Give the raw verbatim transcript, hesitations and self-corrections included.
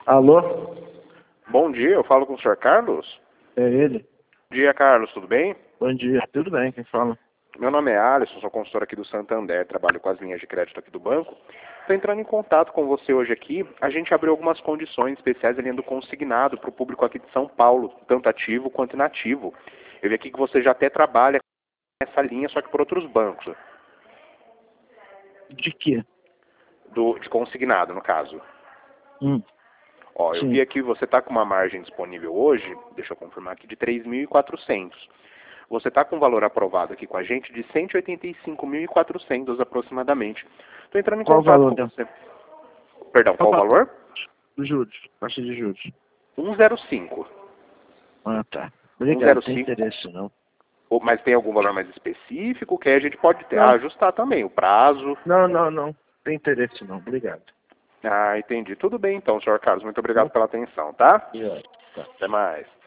Alô? Bom dia, eu falo com o senhor Carlos? É ele? Bom dia, Carlos, tudo bem? Bom dia. Tudo bem, quem fala? Meu nome é Alisson, sou consultor aqui do Santander, trabalho com as linhas de crédito aqui do banco. Estou entrando em contato com você hoje aqui. A gente abriu algumas condições especiais ali do consignado para o público aqui de São Paulo, tanto ativo quanto inativo. Eu vi aqui que você já até trabalha nessa linha, só que por outros bancos. De quê? Do, de consignado, no caso. Hum, Ó, eu sim. vi aqui que você está com uma margem disponível hoje, deixa eu confirmar aqui, de três mil e quatrocentos. Você está com um valor aprovado aqui com a gente de cento e oitenta e cinco mil e quatrocentos aproximadamente. Estou entrando em Qual o contato valor com da... você. Perdão, Qual o qual o valor valor? dos juros? Taxa de juros. cento e cinco. Ah, tá. Obrigado, tem cento e cinco. interesse não. Ou- Mas tem algum valor mais específico que aí a gente pode ter, Não, ajustar também, o prazo. não, não, não. Tem interesse não. Obrigado. Ah, entendi. Tudo bem então, senhor Carlos. Muito obrigado Hum? pela atenção, tá? E aí? Tá. Até mais.